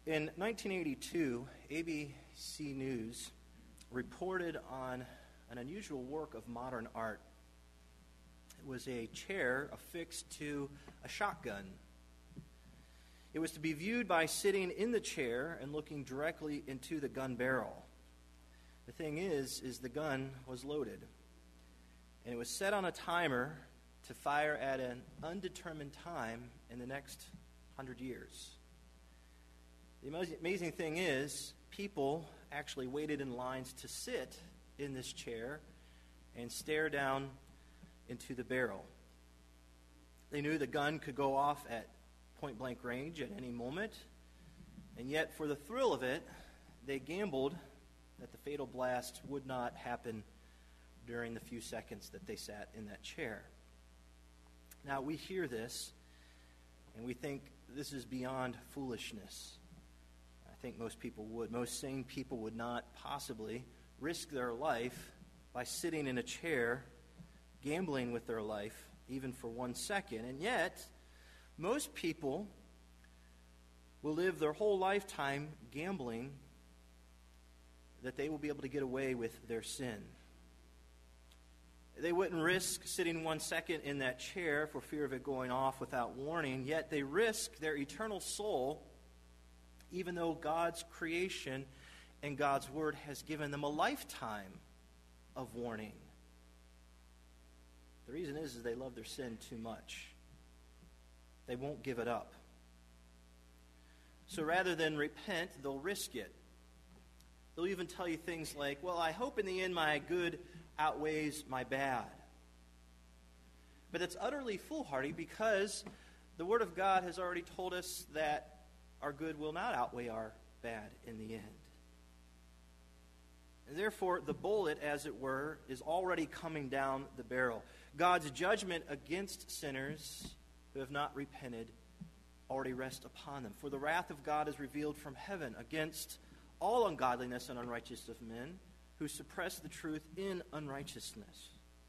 In 1982, ABC News reported on an unusual work of modern art. It was a chair affixed to a shotgun. It was to be viewed by sitting in the chair and looking directly into the gun barrel. The thing is the gun was loaded, and it was set on a timer to fire at an undetermined time in the next 100 years. The amazing thing is, people actually waited in lines to sit in this chair and stare down into the barrel. They knew the gun could go off at point-blank range at any moment, and yet for the thrill of it, they gambled that the fatal blast would not happen during the few seconds that they sat in that chair. Now, we hear this, and we think this is beyond foolishness. I think most people would. Most sane people would not possibly risk their life by sitting in a chair, gambling with their life, even for 1 second. And yet, most people will live their whole lifetime gambling that they will be able to get away with their sin. They wouldn't risk sitting 1 second in that chair for fear of it going off without warning, yet they risk their eternal soul, even though God's creation and God's word has given them a lifetime of warning. The reason is they love their sin too much. They won't give it up. So rather than repent, they'll risk it. They'll even tell you things like, well, I hope in the end my good outweighs my bad. But that's utterly foolhardy, because the Word of God has already told us that our good will not outweigh our bad in the end. And therefore, the bullet, as it were, is already coming down the barrel. God's judgment against sinners who have not repented already rests upon them. For the wrath of God is revealed from heaven against all ungodliness and unrighteousness of men who suppress the truth in unrighteousness.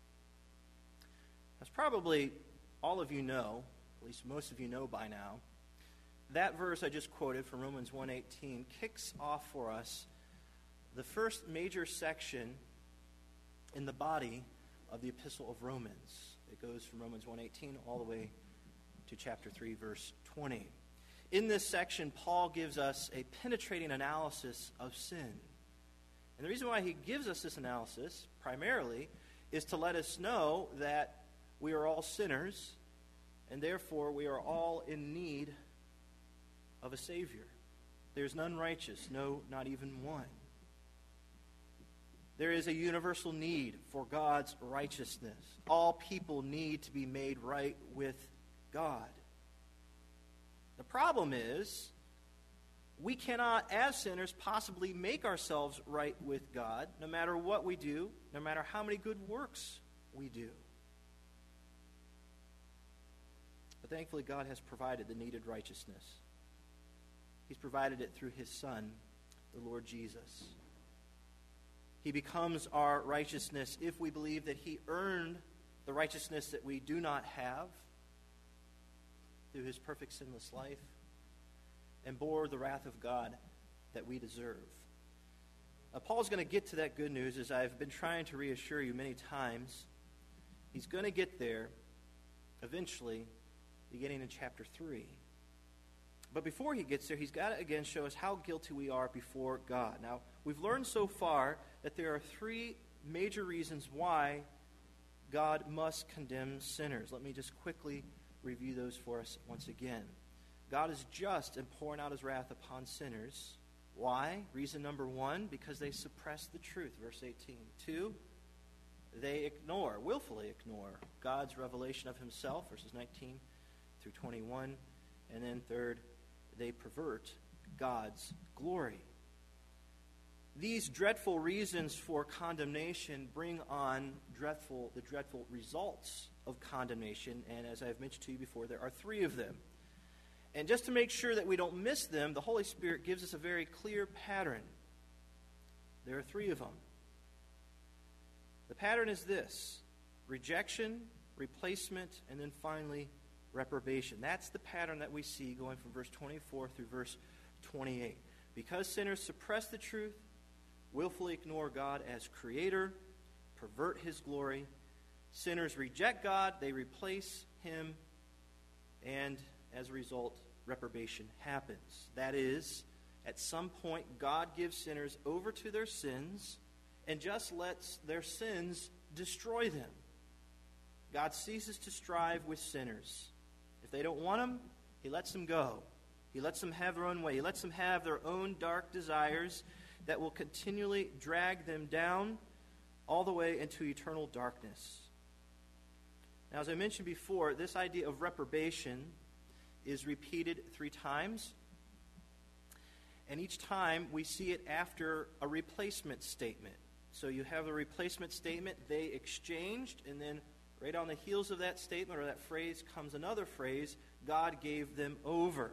As probably all of you know, at least most of you know by now, that verse I just quoted from Romans 1:18 kicks off for us the first major section in the body of the Epistle of Romans. It goes from Romans 1:18 all the way to chapter 3, verse 20. In this section, Paul gives us a penetrating analysis of sin. And the reason why he gives us this analysis, primarily, is to let us know that we are all sinners, and therefore we are all in need of a Savior. There's none righteous, no, not even one. There is a universal need for God's righteousness. All people need to be made right with God. The problem is, we cannot, as sinners, possibly make ourselves right with God, no matter what we do, no matter how many good works we do. But thankfully, God has provided the needed righteousness. He's provided it through His Son, the Lord Jesus. He becomes our righteousness if we believe that He earned the righteousness that we do not have through His perfect sinless life, and bore the wrath of God that we deserve. Paul's going to get to that good news, as I've been trying to reassure you many times. He's going to get there eventually, beginning in chapter 3. But before he gets there, he's got to again show us how guilty we are before God. Now, we've learned so far that there are three major reasons why God must condemn sinners. Let me just quickly review those for us once again. God is just in pouring out His wrath upon sinners. Why? Reason number one, because they suppress the truth, verse 18. 2, they willfully ignore God's revelation of Himself, verses 19 through 21. And then third, they pervert God's glory. These dreadful reasons for condemnation bring on the dreadful results of condemnation, and as I've mentioned to you before, there are three of them. And just to make sure that we don't miss them, the Holy Spirit gives us a very clear pattern. There are three of them. The pattern is this: rejection, replacement, and then finally reprobation. That's the pattern that we see going from verse 24 through verse 28. Because sinners suppress the truth, willfully ignore God as creator, pervert his glory, sinners reject God, they replace him, and as a result, reprobation happens. That is, at some point, God gives sinners over to their sins and just lets their sins destroy them. God ceases to strive with sinners. If they don't want him, he lets them go. He lets them have their own way. He lets them have their own dark desires that will continually drag them down all the way into eternal darkness. Now, as I mentioned before, this idea of reprobation is repeated 3 times. And each time we see it after a replacement statement. So you have a replacement statement, they exchanged, and then right on the heels of that statement or that phrase comes another phrase, God gave them over.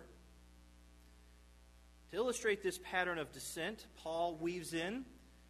To illustrate this pattern of descent, Paul weaves in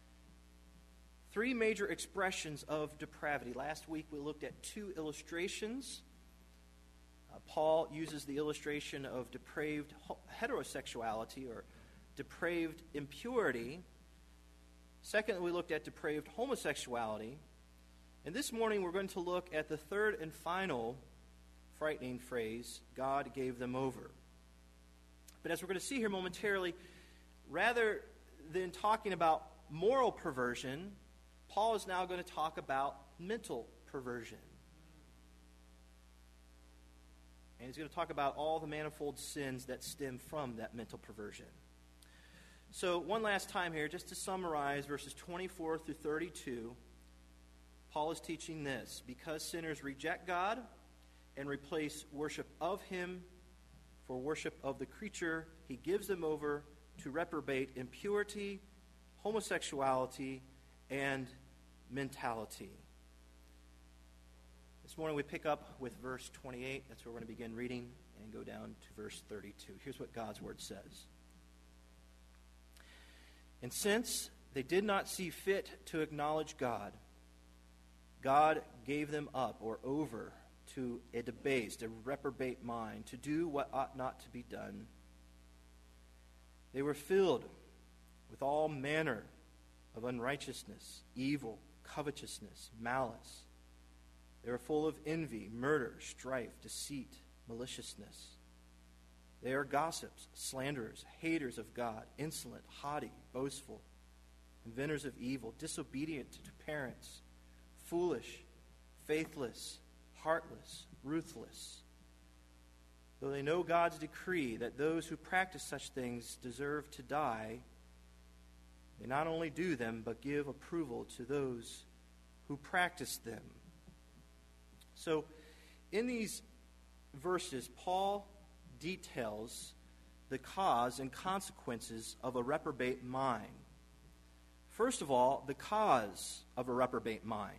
3 major expressions of depravity. Last week we looked at 2 illustrations. Paul uses the illustration of depraved heterosexuality or depraved impurity. Secondly, we looked at depraved homosexuality. And this morning we're going to look at the 3rd and final frightening phrase, God gave them over. But as we're going to see here momentarily, rather than talking about moral perversion, Paul is now going to talk about mental perversion. And he's going to talk about all the manifold sins that stem from that mental perversion. So one last time here, just to summarize verses 24 through 32, Paul is teaching this. Because sinners reject God and replace worship of him for worship of the creature, he gives them over to reprobate impurity, homosexuality, and mentality. This morning we pick up with verse 28. That's where we're going to begin reading and go down to verse 32. Here's what God's word says. And since they did not see fit to acknowledge God, God gave them up or over to a debased, a reprobate mind, to do what ought not to be done. They were filled with all manner of unrighteousness, evil, covetousness, malice. They were full of envy, murder, strife, deceit, maliciousness. They are gossips, slanderers, haters of God, insolent, haughty, boastful, inventors of evil, disobedient to parents, foolish, faithless, heartless, ruthless. Though they know God's decree that those who practice such things deserve to die, they not only do them, but give approval to those who practice them. So, in these verses, Paul details the cause and consequences of a reprobate mind. First of all, the cause of a reprobate mind.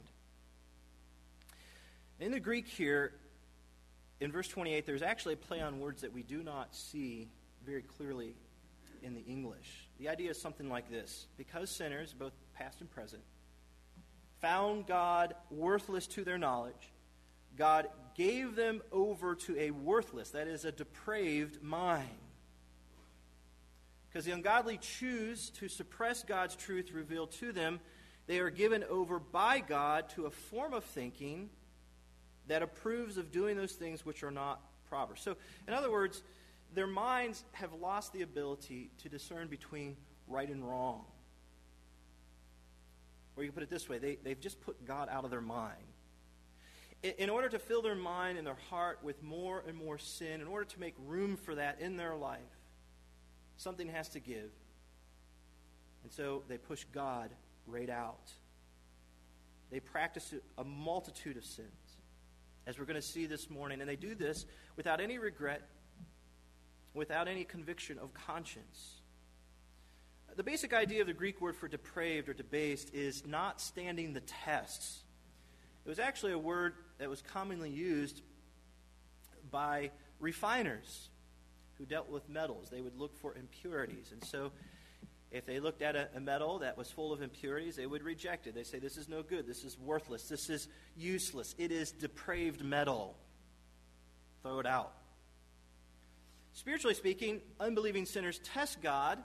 In the Greek here, in verse 28, there's actually a play on words that we do not see very clearly in the English. The idea is something like this. Because sinners, both past and present, found God worthless to their knowledge, God gave them over to a worthless, that is, a depraved mind. Because the ungodly choose to suppress God's truth revealed to them, they are given over by God to a form of thinking that approves of doing those things which are not proper. So, in other words, their minds have lost the ability to discern between right and wrong. Or you can put it this way, they've just put God out of their mind. In order to fill their mind and their heart with more and more sin, in order to make room for that in their life, something has to give. And so they push God right out. They practice a multitude of sins, as we're going to see this morning. And they do this without any regret, without any conviction of conscience. The basic idea of the Greek word for depraved or debased is not standing the tests. It was actually a word that was commonly used by refiners who dealt with metals. They would look for impurities. And so if they looked at a metal that was full of impurities, they would reject it. They say, this is no good, this is worthless, this is useless, it is depraved metal. Throw it out. Spiritually speaking, unbelieving sinners test God,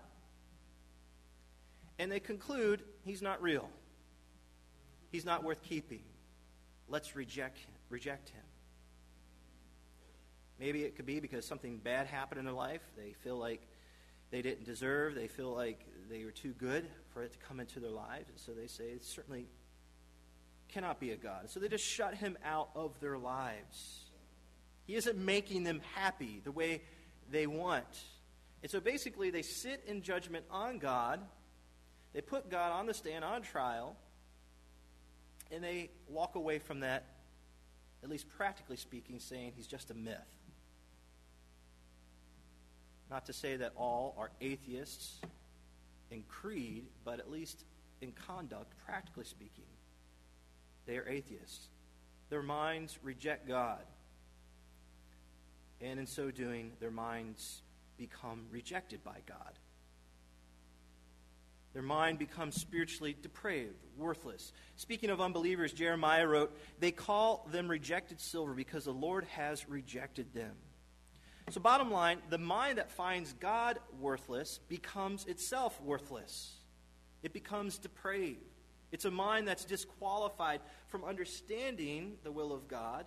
and they conclude he's not real. He's not worth keeping. Let's reject him. Maybe it could be because something bad happened in their life. They feel like they didn't deserve. They feel like they were too good for it to come into their lives. And so they say it certainly cannot be a God. So they just shut him out of their lives. He isn't making them happy the way they want. And so basically they sit in judgment on God. They put God on the stand, on trial. And they walk away from that, at least practically speaking, saying he's just a myth. Not to say that all are atheists in creed, but at least in conduct, practically speaking, they are atheists. Their minds reject God. And in so doing, their minds become rejected by God. Their mind becomes spiritually depraved, worthless. Speaking of unbelievers, Jeremiah wrote, "They call them rejected silver because the Lord has rejected them." So bottom line, the mind that finds God worthless becomes itself worthless. It becomes depraved. It's a mind that's disqualified from understanding the will of God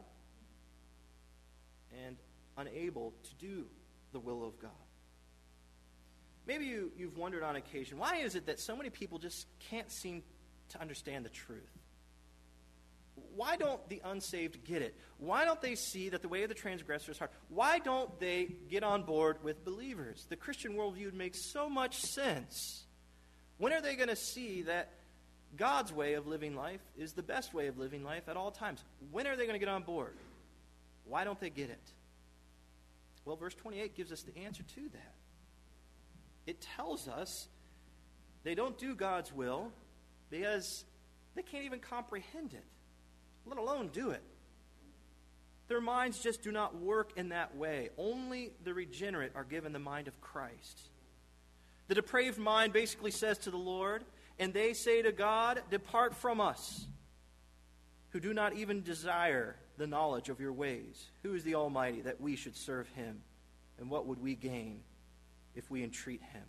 and unable to do the will of God. Maybe you've wondered on occasion, why is it that so many people just can't seem to understand the truth? Why don't the unsaved get it? Why don't they see that the way of the transgressor is hard? Why don't they get on board with believers? The Christian worldview makes so much sense. When are they going to see that God's way of living life is the best way of living life at all times? When are they going to get on board? Why don't they get it? Well, verse 28 gives us the answer to that. It tells us they don't do God's will because they can't even comprehend it, let alone do it. Their minds just do not work in that way. Only the regenerate are given the mind of Christ. The depraved mind basically says to the Lord, and they say to God, "Depart from us, who do not even desire the knowledge of your ways. Who is the Almighty that we should serve him? And what would we gain if we entreat him?"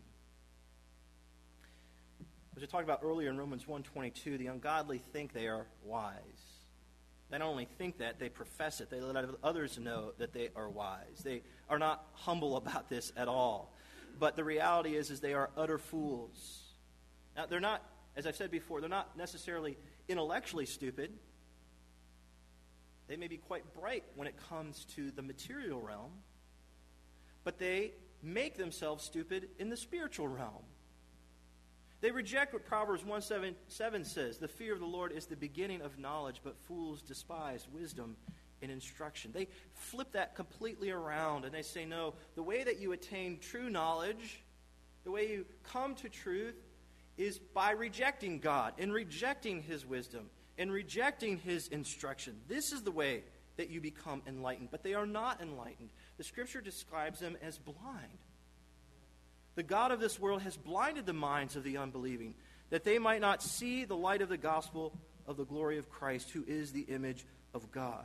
As we talked about earlier in Romans 1:22, the ungodly think they are wise. They not only think that, they profess it. They let others know that they are wise. They are not humble about this at all. But the reality is they are utter fools. Now, they're not, as I've said before, they're not necessarily intellectually stupid. They may be quite bright when it comes to the material realm, but they make themselves stupid in the spiritual realm. They reject what Proverbs 1:7 says, "The fear of the Lord is the beginning of knowledge, but fools despise wisdom and instruction." They flip that completely around, and they say, no, the way that you attain true knowledge, the way you come to truth, is by rejecting God and rejecting his wisdom and rejecting his instruction. This is the way that you become enlightened, but they are not enlightened. The Scripture describes them as blind. The God of this world has blinded the minds of the unbelieving, that they might not see the light of the gospel of the glory of Christ, who is the image of God.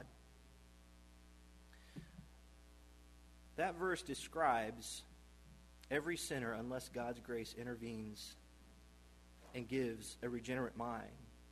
That verse describes every sinner unless God's grace intervenes and gives a regenerate mind.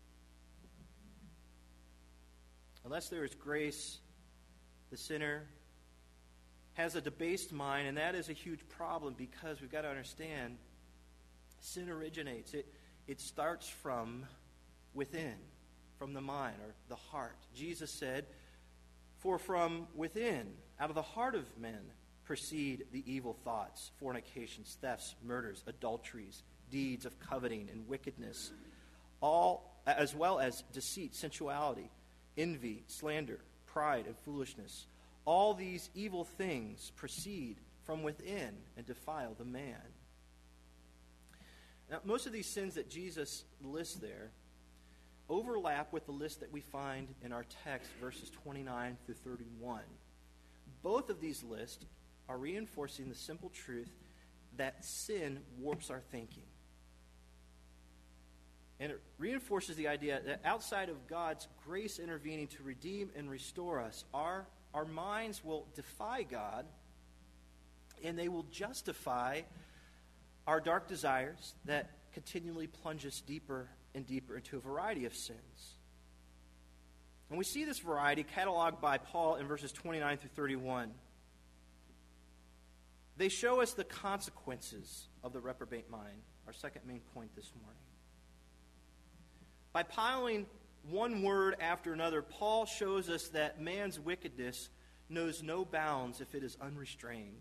Unless there is grace, the sinner has a debased mind, and that is a huge problem because we've got to understand sin originates. It starts from within, from the mind or the heart. Jesus said, "For from within, out of the heart of men, proceed the evil thoughts, fornications, thefts, murders, adulteries, deeds of coveting and wickedness, all as well as deceit, sensuality, envy, slander, pride, and foolishness. All these evil things proceed from within and defile the man." Now, most of these sins that Jesus lists there overlap with the list that we find in our text, verses 29 through 31. Both of these lists are reinforcing the simple truth that sin warps our thinking. And it reinforces the idea that outside of God's grace intervening to redeem and restore us, our minds will defy God and they will justify our dark desires that continually plunge us deeper and deeper into a variety of sins. And we see this variety cataloged by Paul in verses 29 through 31. They show us the consequences of the reprobate mind, our second main point this morning. By piling one word after another, Paul shows us that man's wickedness knows no bounds if it is unrestrained.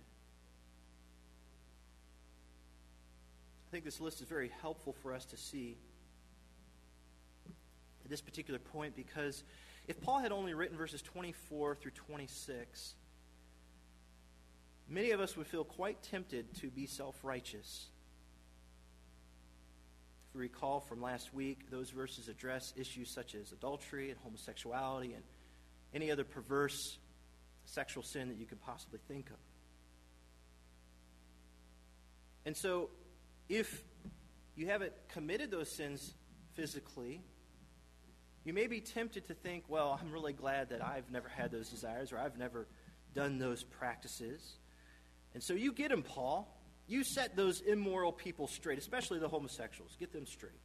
I think this list is very helpful for us to see at this particular point, because if Paul had only written verses 24 through 26, many of us would feel quite tempted to be self-righteous. If we recall from last week, those verses address issues such as adultery and homosexuality and any other perverse sexual sin that you could possibly think of. And so, if you haven't committed those sins physically, you may be tempted to think, well, I'm really glad that I've never had those desires, or I've never done those practices. And so you get them, Paul. You set those immoral people straight, especially the homosexuals. Get them straight.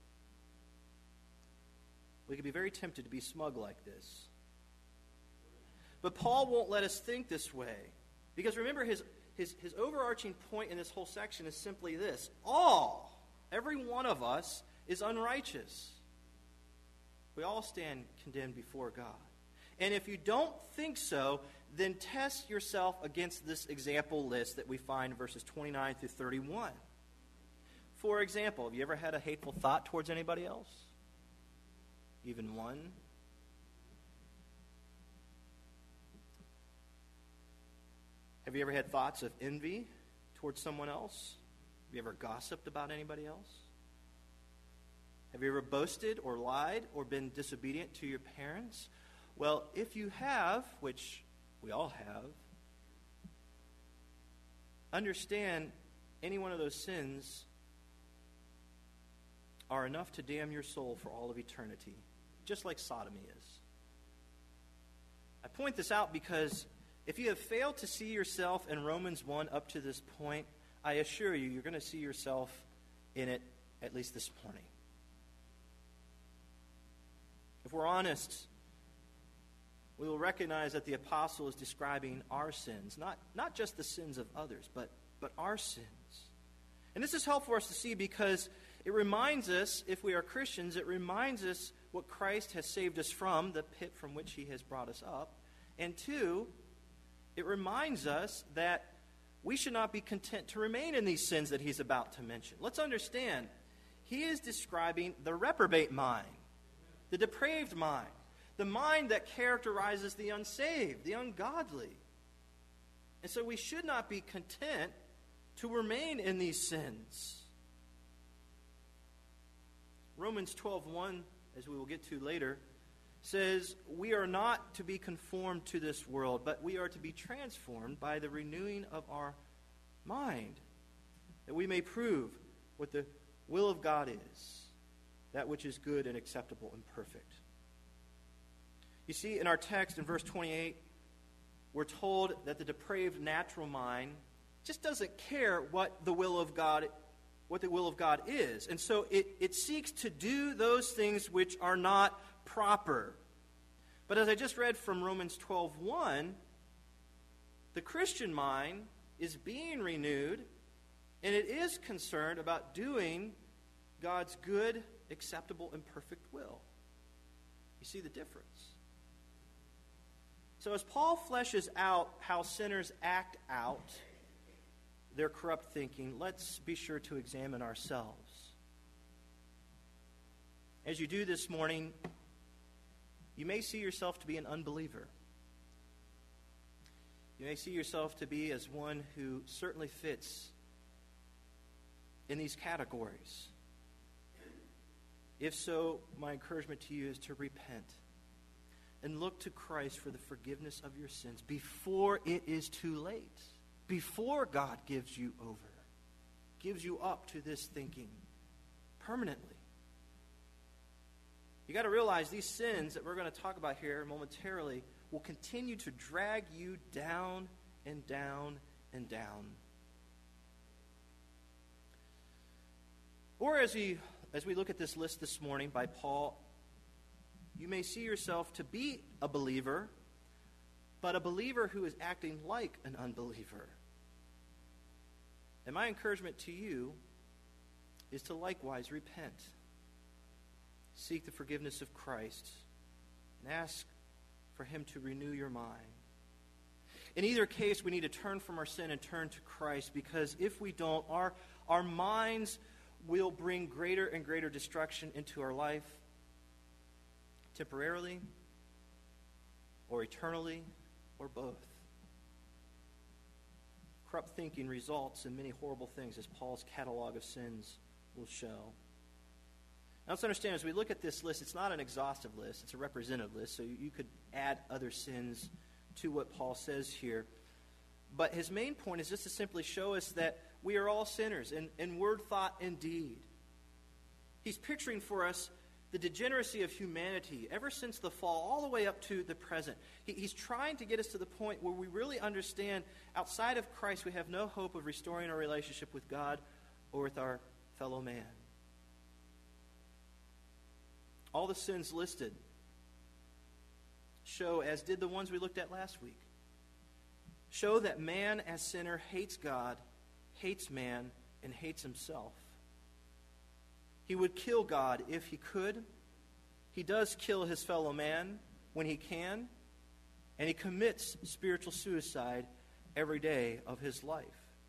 We can be very tempted to be smug like this. But Paul won't let us think this way. Because remember, his overarching point in this whole section is simply this. Every one of us is unrighteous. We all stand condemned before God. And if you don't think so, then test yourself against this example list that we find in verses 29 through 31. For example, have you ever had a hateful thought towards anybody else? Even one? Have you ever had thoughts of envy towards someone else? Have you ever gossiped about anybody else? Have you ever boasted or lied or been disobedient to your parents? Well, if you have, which we all have, understand any one of those sins are enough to damn your soul for all of eternity, just like sodomy is. I point this out because if you have failed to see yourself in Romans 1 up to this point, I assure you, you're going to see yourself in it at least this morning. If we're honest, we will recognize that the apostle is describing our sins, not just the sins of others, but our sins. And this is helpful for us to see because it reminds us, if we are Christians, it reminds us what Christ has saved us from, the pit from which he has brought us up. And two, it reminds us that we should not be content to remain in these sins that he's about to mention. Let's understand, he is describing the reprobate mind, the depraved mind, the mind that characterizes the unsaved, the ungodly. And so we should not be content to remain in these sins. Romans 12:1, as we will get to later, says we are not to be conformed to this world, but we are to be transformed by the renewing of our mind, that we may prove what the will of God is, that which is good and acceptable and perfect. You see, in our text in verse 28, we're told that the depraved natural mind just doesn't care what the will of God is. And so it seeks to do those things which are not proper. But as I just read from Romans 12:1, the Christian mind is being renewed, and it is concerned about doing God's good, acceptable, and perfect will. You see the difference? So as Paul fleshes out how sinners act out their corrupt thinking, let's be sure to examine ourselves. As you do this morning, you may see yourself to be an unbeliever. You may see yourself to be as one who certainly fits in these categories. If so, my encouragement to you is to repent and look to Christ for the forgiveness of your sins before it is too late, before God gives you over, gives you up to this thinking permanently. You got to realize these sins that we're going to talk about here momentarily will continue to drag you down and down and down Or as we look at this list this morning by Paul, you may see yourself to be a believer, but a believer who is acting like an unbeliever. And my encouragement to you is to likewise repent. Seek the forgiveness of Christ and ask for him to renew your mind. In either case, we need to turn from our sin and turn to Christ, because if we don't, our minds will bring greater and greater destruction into our life, temporarily or eternally or both. Corrupt thinking results in many horrible things, as Paul's catalog of sins will show. Now let's understand, as we look at this list, it's not an exhaustive list, it's a representative list, so you could add other sins to what Paul says here. But his main point is just to simply show us that we are all sinners in word, thought, and deed. He's picturing for us the degeneracy of humanity ever since the fall, all the way up to the present. He's trying to get us to the point where we really understand outside of Christ we have no hope of restoring our relationship with God or with our fellow man. All the sins listed show, as did the ones we looked at last week, show that man as sinner hates God, hates man, and hates himself. He would kill God if he could. He does kill his fellow man when he can. And he commits spiritual suicide every day of his life.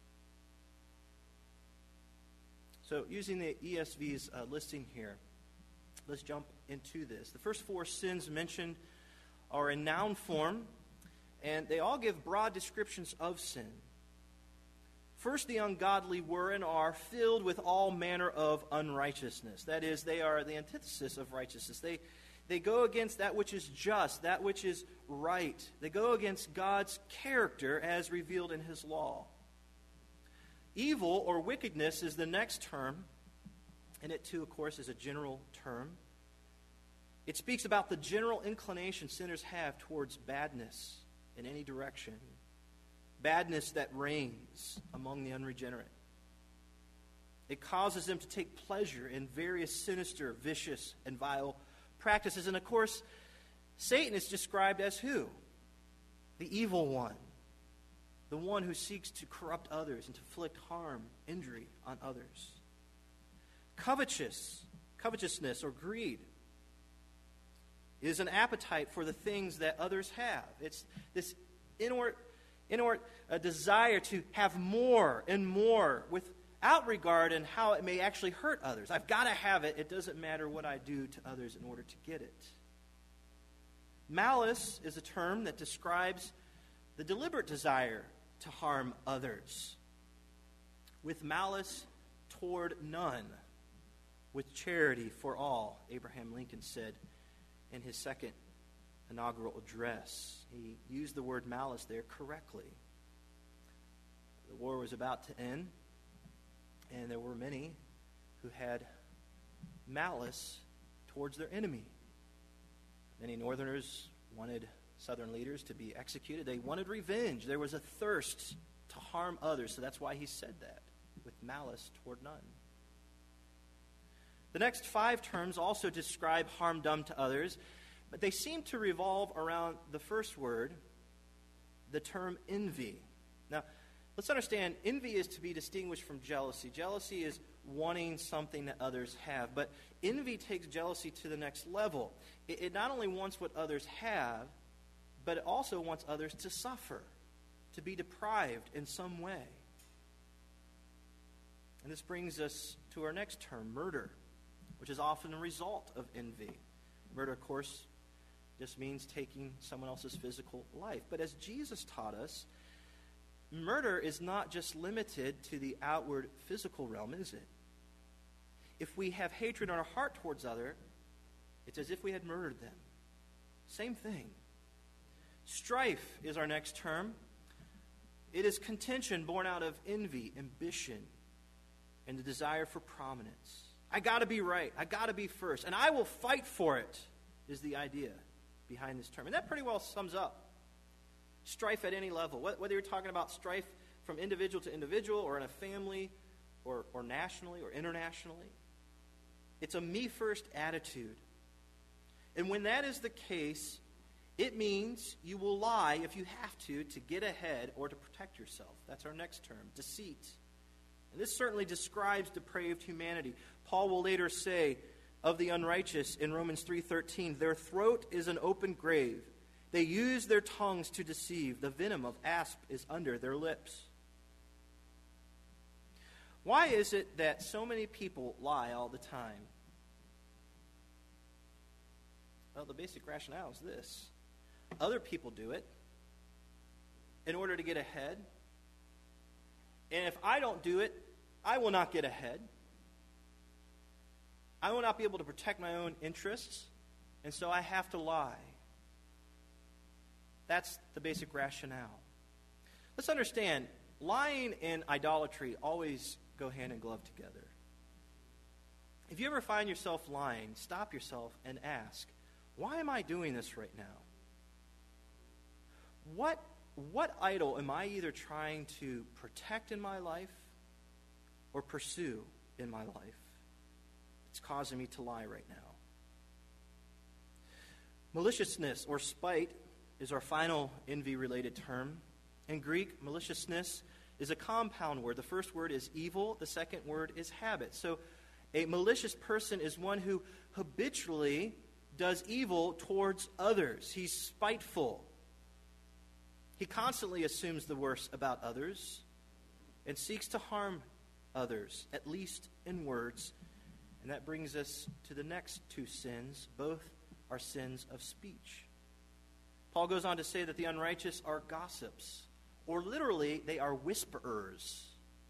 So using the ESV's listing here, let's jump into this. The first four sins mentioned are in noun form, and they all give broad descriptions of sin. First, the ungodly were and are filled with all manner of unrighteousness. That is, they are the antithesis of righteousness. They go against that which is just, that which is right. They go against God's character as revealed in his law. Evil or wickedness is the next term, and it too, of course, is a general term. It speaks about the general inclination sinners have towards badness in any direction. Badness that reigns among the unregenerate. It causes them to take pleasure in various sinister, vicious, and vile practices. And of course, Satan is described as who? The evil one. The one who seeks to corrupt others and to inflict harm, injury on others. Covetousness or greed is an appetite for the things that others have. It's this inward desire to have more and more without regard in how it may actually hurt others. I've got to have it. It doesn't matter what I do to others in order to get it. Malice is a term that describes the deliberate desire to harm others. With malice toward none, with charity for all, Abraham Lincoln said in his second inaugural address. He used the word malice there correctly. The war was about to end, and there were many who had malice towards their enemy. Many Northerners wanted Southern leaders to be executed. They wanted revenge. There was a thirst to harm others, so that's why he said that, with malice toward none. The next five terms also describe harm done to others, but they seem to revolve around the first word, the term envy. Now, let's understand, envy is to be distinguished from jealousy. Jealousy is wanting something that others have, but envy takes jealousy to the next level. It not only wants what others have, but it also wants others to suffer, to be deprived in some way. And this brings us to our next term, murder, which is often a result of envy. Murder, of course, just means taking someone else's physical life. But as Jesus taught us, murder is not just limited to the outward physical realm, is it? If we have hatred in our heart towards others, it's as if we had murdered them. Same thing. Strife is our next term. It is contention born out of envy, ambition, and the desire for prominence. I got to be right. I got to be first. And I will fight for it, is the idea behind this term. And that pretty well sums up strife at any level. Whether you're talking about strife from individual to individual or in a family or nationally or internationally. It's a me-first attitude. And when that is the case, it means you will lie if you have to get ahead or to protect yourself. That's our next term, deceit. And this certainly describes depraved humanity. Paul will later say of the unrighteous in Romans 3:13, their throat is an open grave. They use their tongues to deceive. The venom of asp is under their lips. Why is it that so many people lie all the time? Well, the basic rationale is this. Other people do it in order to get ahead. And if I don't do it, I will not get ahead. I will not be able to protect my own interests, and so I have to lie. That's the basic rationale. Let's understand, lying and idolatry always go hand in glove together. If you ever find yourself lying, stop yourself and ask, why am I doing this right now? What idol am I either trying to protect in my life or pursue in my life? It's causing me to lie right now. Maliciousness or spite is our final envy-related term. In Greek, maliciousness is a compound word. The first word is evil. The second word is habit. So a malicious person is one who habitually does evil towards others. He's spiteful. He constantly assumes the worst about others and seeks to harm others, at least in words. And that brings us to the next two sins. Both are sins of speech. Paul goes on to say that the unrighteous are gossips, or literally, they are whisperers.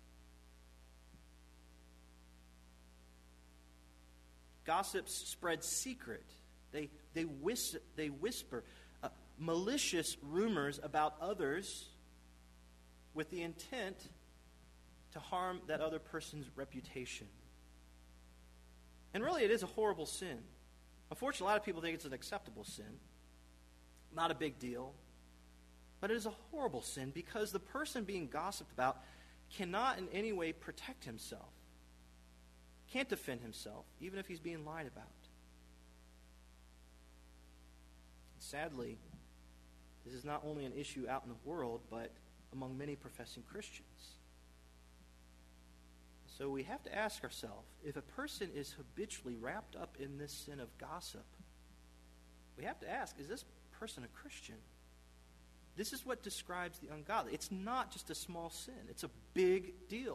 Gossips spread secret. They whisper malicious rumors about others with the intent to harm that other person's reputation. And really, it is a horrible sin. Unfortunately, a lot of people think it's an acceptable sin. Not a big deal. But it is a horrible sin because the person being gossiped about cannot in any way protect himself. Can't defend himself, even if he's being lied about. Sadly, this is not only an issue out in the world, but among many professing Christians. So we have to ask ourselves, if a person is habitually wrapped up in this sin of gossip, we have to ask, is this person a Christian? This is what describes the ungodly. It's not just a small sin. It's a big deal.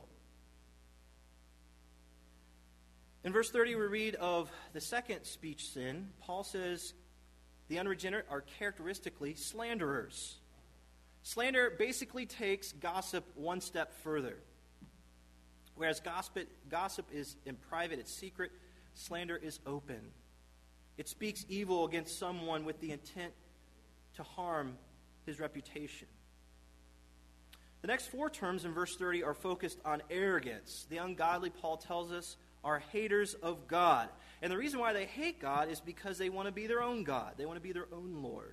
In verse 30, we read of the second speech sin. Paul says, the unregenerate are characteristically slanderers. Slander basically takes gossip one step further. Whereas gossip is in private, it's secret, slander is open. It speaks evil against someone with the intent to harm his reputation. The next four terms in verse 30 are focused on arrogance. The ungodly, Paul tells us, are haters of God. And the reason why they hate God is because they want to be their own God. They want to be their own Lord.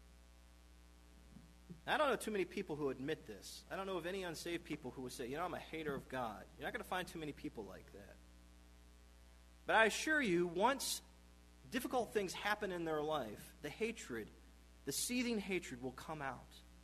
I don't know too many people who admit this. I don't know of any unsaved people who would say, I'm a hater of God. You're not going to find too many people like that. But I assure you, once difficult things happen in their life, the hatred, the seething hatred will come out.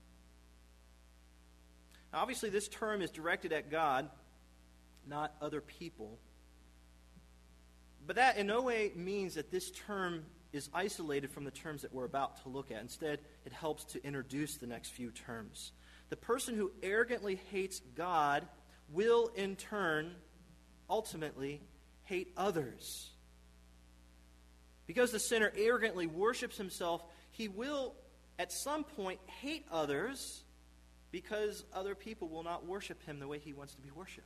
Now, obviously, this term is directed at God, not other people. But that in no way means that this term is isolated from the terms that we're about to look at. Instead, it helps to introduce the next few terms. The person who arrogantly hates God will, in turn, ultimately hate others. Because the sinner arrogantly worships himself, he will, at some point, hate others because other people will not worship him the way he wants to be worshipped.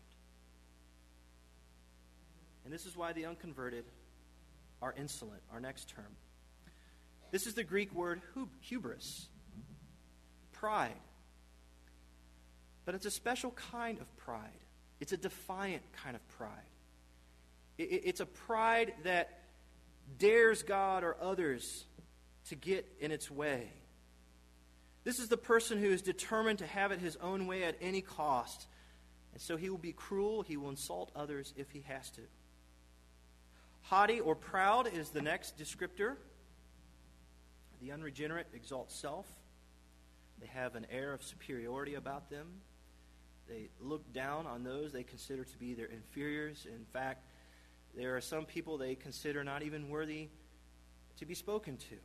And this is why the unconverted are insolent, our next term. This is the Greek word hubris, pride. But it's a special kind of pride. It's a defiant kind of pride. It's a pride that dares God or others to get in its way. This is the person who is determined to have it his own way at any cost. And so he will be cruel. He will insult others if he has to. Haughty or proud is the next descriptor. The unregenerate exalt self. They have an air of superiority about them. They look down on those they consider to be their inferiors. In fact, there are some people they consider not even worthy to be spoken to.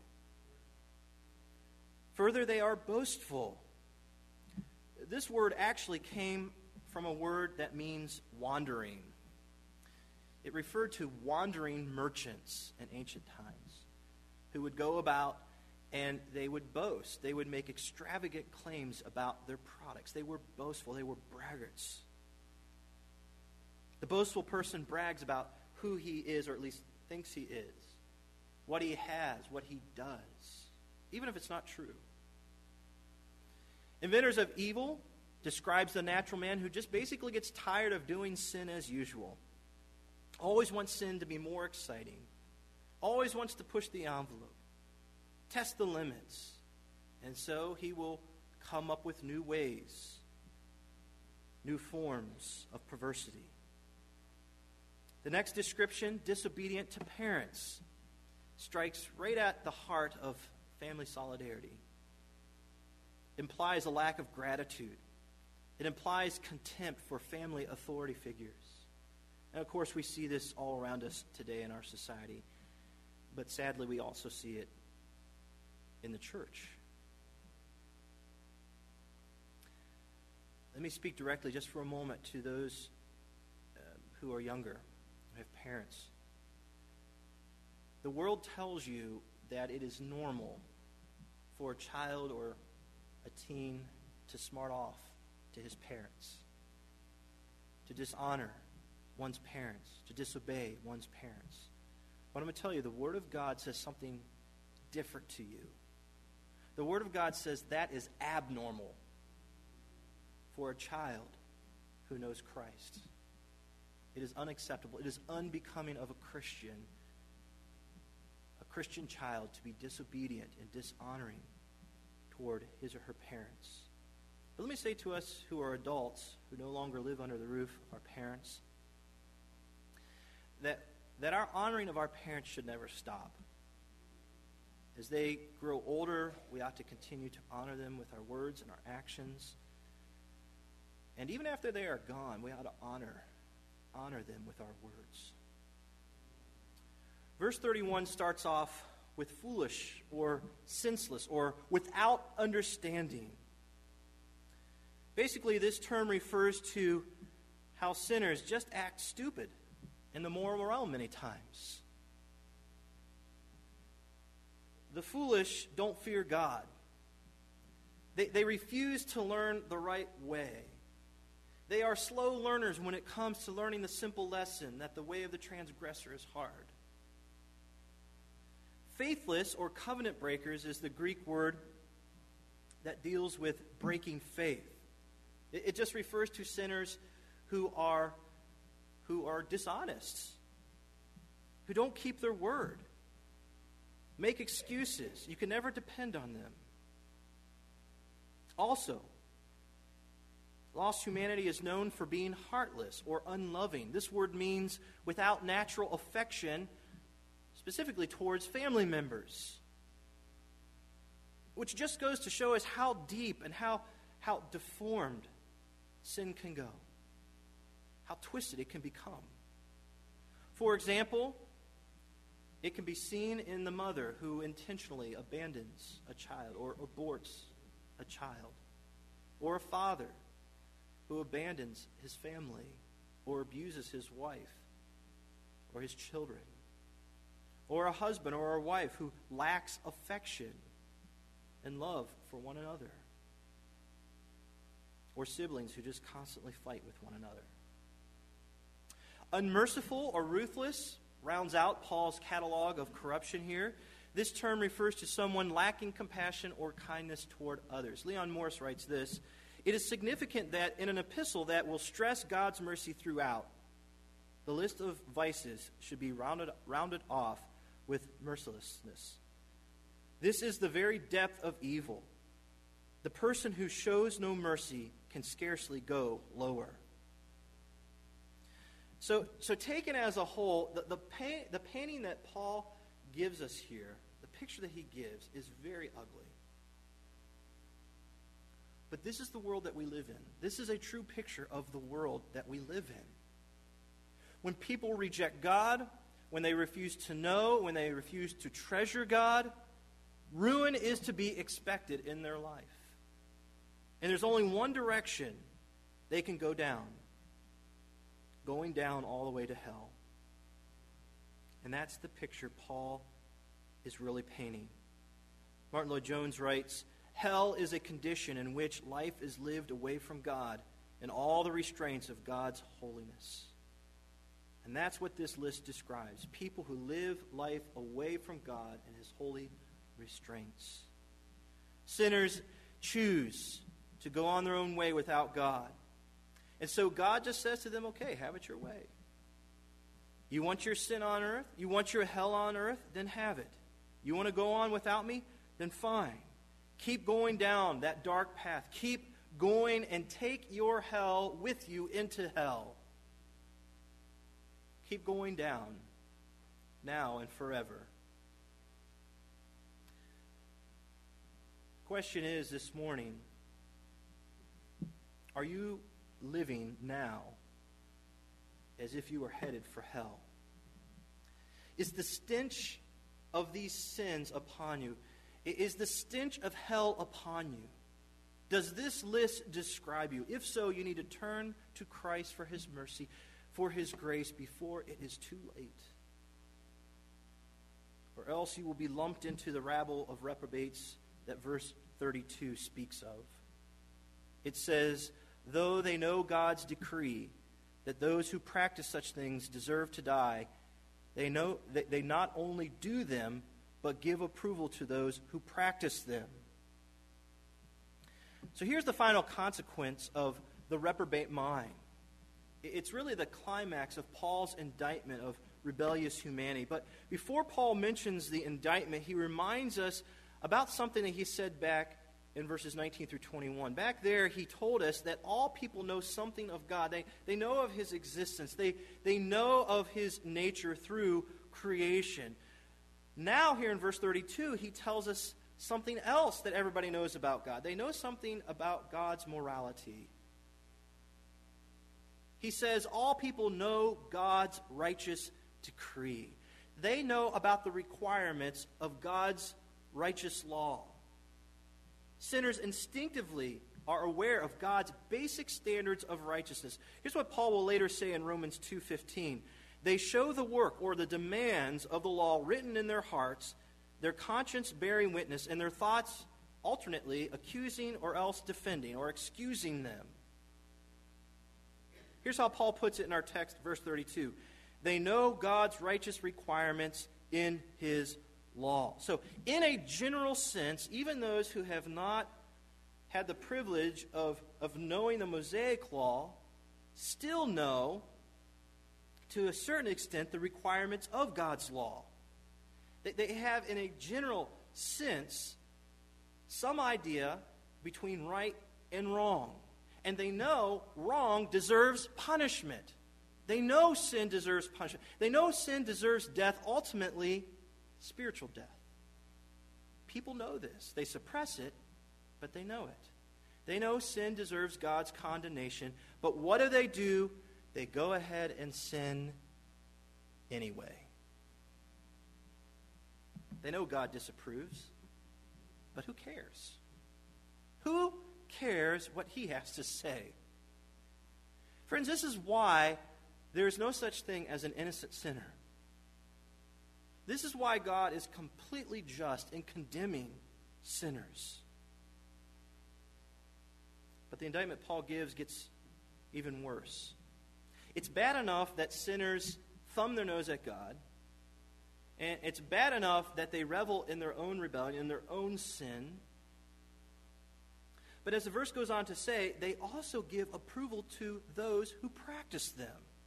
Further, they are boastful. This word actually came from a word that means wandering. It referred to wandering merchants in ancient times who would go about and they would boast. They would make extravagant claims about their products. They were boastful. They were braggarts. The boastful person brags about who he is, or at least thinks he is, what he has, what he does, even if it's not true. Inventors of evil describes the natural man who just basically gets tired of doing sin as usual. Always wants sin to be more exciting. Always wants to push the envelope. Test the limits. And so he will come up with new ways, new forms of perversity. The next description, disobedient to parents, strikes right at the heart of family solidarity. Implies a lack of gratitude. It implies contempt for family authority figures. And of course, we see this all around us today in our society. But sadly, we also see it in the church. Let me speak directly just for a moment to those who are younger, who have parents. The world tells you that it is normal for a child or a teen to smart off to his parents, to dishonor one's parents, to disobey one's parents. But I'm going to tell you, the Word of God says something different to you. The Word of God says that is abnormal for a child who knows Christ. It is unacceptable. It is unbecoming of a Christian child to be disobedient and dishonoring toward his or her parents. But let me say to us who are adults, who no longer live under the roof of our parents, that our honoring of our parents should never stop. As they grow older, we ought to continue to honor them with our words and our actions. And even after they are gone, we ought to honor them with our words. Verse 31 starts off with foolish or senseless or without understanding. Basically, this term refers to how sinners just act stupid in the moral realm many times. The foolish don't fear God. They refuse to learn the right way. They are slow learners when it comes to learning the simple lesson that the way of the transgressor is hard. Faithless or covenant breakers is the Greek word that deals with breaking faith. It just refers to sinners who are dishonest, who don't keep their word, make excuses. You can never depend on them. Also, lost humanity is known for being heartless or unloving. This word means without natural affection, specifically towards family members, which just goes to show us how deep and how deformed sin can go, how twisted it can become. For example, it can be seen in the mother who intentionally abandons a child or aborts a child, or a father who abandons his family or abuses his wife or his children, or a husband or a wife who lacks affection and love for one another, or siblings who just constantly fight with one another. Unmerciful or ruthless rounds out Paul's catalog of corruption here. This term refers to someone lacking compassion or kindness toward others. Leon Morris writes this: "It is significant that in an epistle that will stress God's mercy throughout, the list of vices should be rounded off with mercilessness. This is the very depth of evil. The person who shows no mercy can scarcely go lower." So taken as a whole, the painting that Paul gives us here, the picture that he gives, is very ugly. But this is the world that we live in. This is a true picture of the world that we live in. When people reject God, when they refuse to know, when they refuse to treasure God, ruin is to be expected in their life. And there's only one direction they can go down. Going down all the way to hell. And that's the picture Paul is really painting. Martin Lloyd-Jones writes, "Hell is a condition in which life is lived away from God and all the restraints of God's holiness." And that's what this list describes. People who live life away from God and His holy restraints. Sinners choose to go on their own way without God. And so God just says to them, okay, have it your way. You want your sin on earth? You want your hell on earth? Then have it. You want to go on without me? Then fine. Keep going down that dark path. Keep going and take your hell with you into hell. Keep going down now and forever. Question is this morning, are you living now as if you were headed for hell? Is the stench of these sins upon you? Is the stench of hell upon you? Does this list describe you? If so, you need to turn to Christ for His mercy, for His grace, before it is too late. Or else you will be lumped into the rabble of reprobates that verse 32 speaks of. It says, "Though they know God's decree that those who practice such things deserve to die, they know that they not only do them, but give approval to those who practice them." So here's the final consequence of the reprobate mind. It's really the climax of Paul's indictment of rebellious humanity. But before Paul mentions the indictment, he reminds us about something that he said back in verses 19 through 21. Back there, he told us that all people know something of God. They know of His existence. They know of His nature through creation. Now, here in verse 32, he tells us something else that everybody knows about God. They know something about God's morality. He says all people know God's righteous decree. They know about the requirements of God's righteous law. Sinners instinctively are aware of God's basic standards of righteousness. Here's what Paul will later say in Romans 2:15. They show the work or the demands of the law written in their hearts, their conscience bearing witness, and their thoughts alternately accusing or else defending or excusing them. Here's how Paul puts it in our text, verse 32. They know God's righteous requirements in His law. So, in a general sense, even those who have not had the privilege of knowing the Mosaic law still know, to a certain extent, the requirements of God's law. They have, in a general sense, some idea between right and wrong. And they know wrong deserves punishment. They know sin deserves punishment. They know sin deserves death, ultimately spiritual death. People know this. They suppress it, but they know it. They know sin deserves God's condemnation, but what do? They go ahead and sin anyway. They know God disapproves, but who cares? Who cares what He has to say? Friends, this is why there is no such thing as an innocent sinner. This is why God is completely just in condemning sinners. But the indictment Paul gives gets even worse. It's bad enough that sinners thumb their nose at God, and it's bad enough that they revel in their own rebellion, in their own sin. But as the verse goes on to say, they also give approval to those who practice them.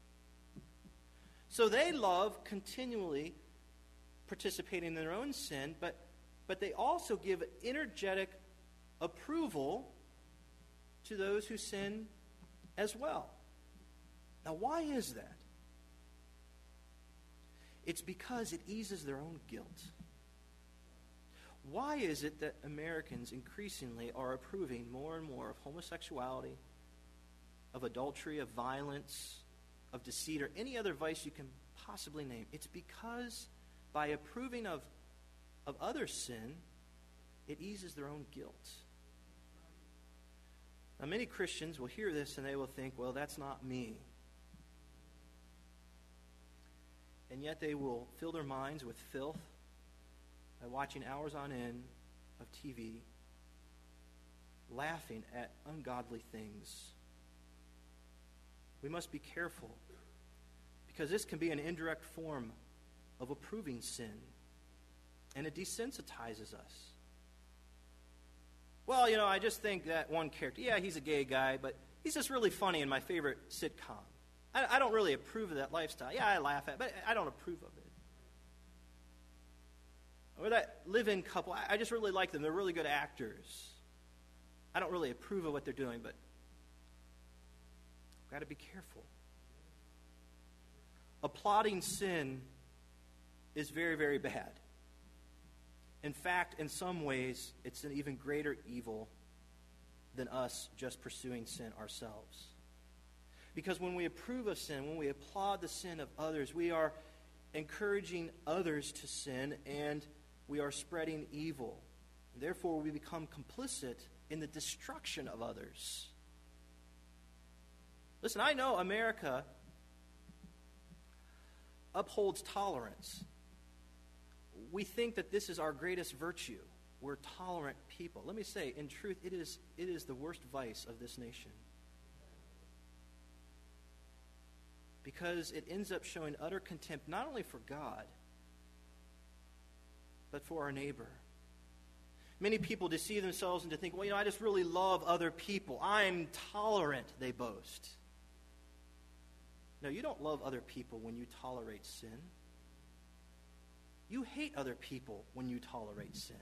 So they love continually participating in their own sin, but they also give energetic approval to those who sin as well. Now, why is that? It's because it eases their own guilt. Why is it that Americans increasingly are approving more and more of homosexuality, of adultery, of violence, of deceit, or any other vice you can possibly name? It's because by approving of other sin, it eases their own guilt. Now, many Christians will hear this and they will think, well, that's not me. And yet they will fill their minds with filth by watching hours on end of TV, laughing at ungodly things. We must be careful, because this can be an indirect form of approving sin, and it desensitizes us. Well, I just think that one character, yeah, he's a gay guy, but he's just really funny in my favorite sitcom. I don't really approve of that lifestyle. Yeah, I laugh at it, but I don't approve of it. Or that live-in couple, I just really like them. They're really good actors. I don't really approve of what they're doing, but we've got to be careful. Applauding sin is very, very bad. In fact, in some ways, it's an even greater evil than us just pursuing sin ourselves. Because when we approve of sin, when we applaud the sin of others, we are encouraging others to sin, and we are spreading evil. Therefore, we become complicit in the destruction of others. Listen, I know America upholds tolerance. We think that this is our greatest virtue. We're tolerant people. Let me say, in truth, it is the worst vice of this nation. Because it ends up showing utter contempt not only for God, but for our neighbor. Many people deceive themselves into thinking, I just really love other people. I'm tolerant, they boast. No, you don't love other people when you tolerate sin. You hate other people when you tolerate sin.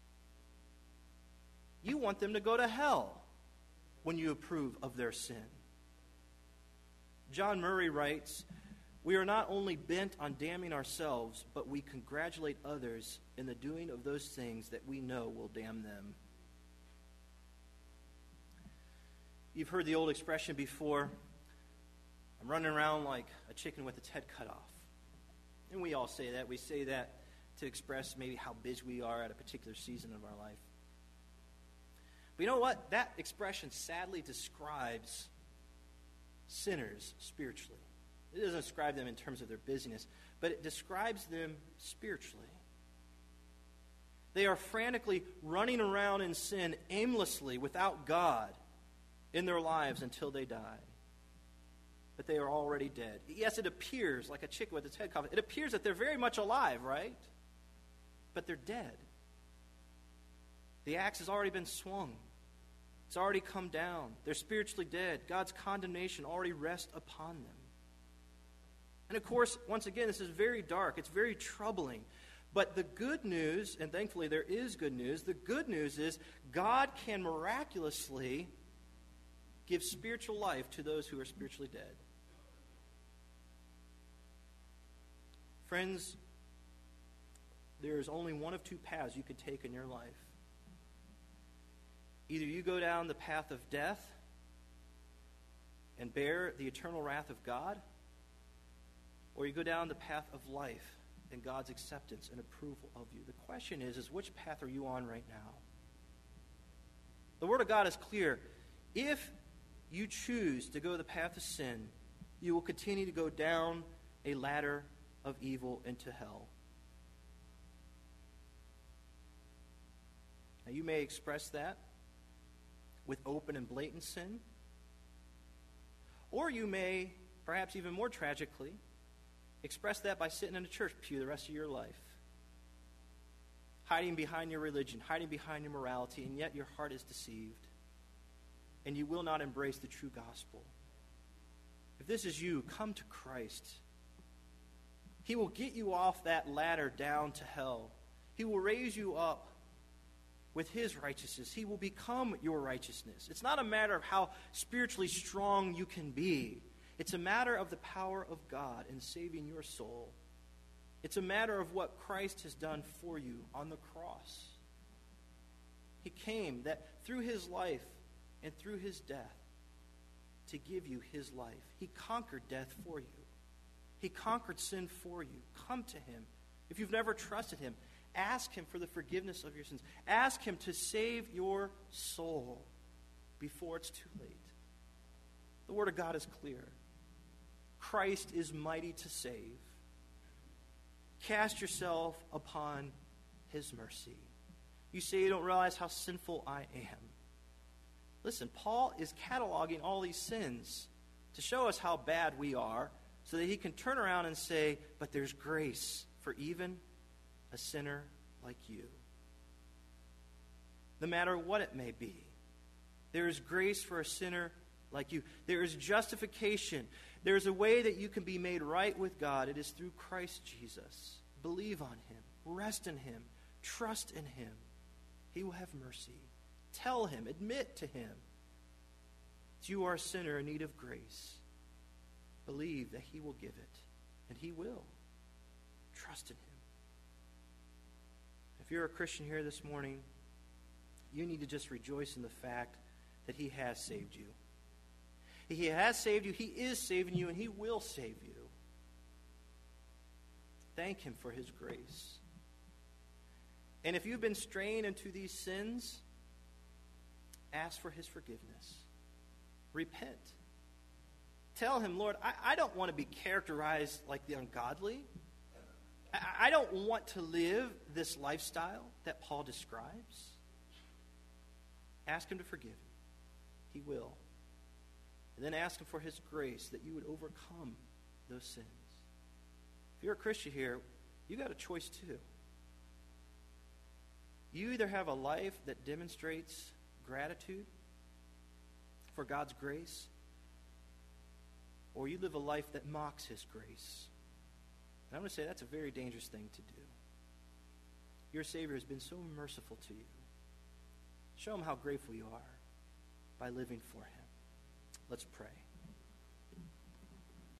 You want them to go to hell when you approve of their sin. John Murray writes, "We are not only bent on damning ourselves, but we congratulate others in the doing of those things that we know will damn them." You've heard the old expression before, I'm running around like a chicken with its head cut off. And we all say that. We say that to express maybe how busy we are at a particular season of our life. But you know what? That expression sadly describes sinners spiritually. It doesn't describe them in terms of their busyness, but it describes them spiritually. They are frantically running around in sin aimlessly without God in their lives until they die. But they are already dead. Yes, it appears like a chicken with its head cut off. It appears that they're very much alive, right? But they're dead. The axe has already been swung. It's already come down. They're spiritually dead. God's condemnation already rests upon them. And of course, once again, this is very dark. It's very troubling. But the good news, and thankfully there is good news, the good news is God can miraculously give spiritual life to those who are spiritually dead. Friends, there is only one of two paths you could take in your life. Either you go down the path of death and bear the eternal wrath of God, or you go down the path of life and God's acceptance and approval of you. The question is which path are you on right now? The Word of God is clear. If you choose to go the path of sin, you will continue to go down a ladder of evil into hell. Now, you may express that with open and blatant sin, or you may, perhaps even more tragically, express that by sitting in a church pew the rest of your life, hiding behind your religion, hiding behind your morality, and yet your heart is deceived, and you will not embrace the true gospel. If this is you, come to Christ. He will get you off that ladder down to hell. He will raise you up with His righteousness. He will become your righteousness. It's not a matter of how spiritually strong you can be. It's a matter of the power of God in saving your soul. It's a matter of what Christ has done for you on the cross. He came that through his life and through his death to give you his life. He conquered death for you. He conquered sin for you. Come to him. If you've never trusted him, ask him for the forgiveness of your sins. Ask him to save your soul before it's too late. The Word of God is clear. Christ is mighty to save. Cast yourself upon his mercy. You say you don't realize how sinful I am. Listen, Paul is cataloging all these sins to show us how bad we are so that he can turn around and say, but there's grace for even a sinner like you. No matter what it may be, there is grace for a sinner like you. There is justification. There is a way that you can be made right with God. It is through Christ Jesus. Believe on him. Rest in him. Trust in him. He will have mercy. Tell him. Admit to him that you are a sinner in need of grace. Believe that he will give it. And he will. Trust in him. If you're a Christian here this morning, you need to just rejoice in the fact that he has saved you. He has saved you. He is saving you, and he will save you. Thank him for his grace. And if you've been straying into these sins, ask for his forgiveness. Repent. Tell him, Lord, I don't want to be characterized like the ungodly. I don't want to live this lifestyle that Paul describes. Ask him to forgive you. He will. And then ask him for his grace that you would overcome those sins. If you're a Christian here, you got a choice too. You either have a life that demonstrates gratitude for God's grace, or you live a life that mocks his grace. And I'm going to say that's a very dangerous thing to do. Your Savior has been so merciful to you. Show him how grateful you are by living for him. Let's pray.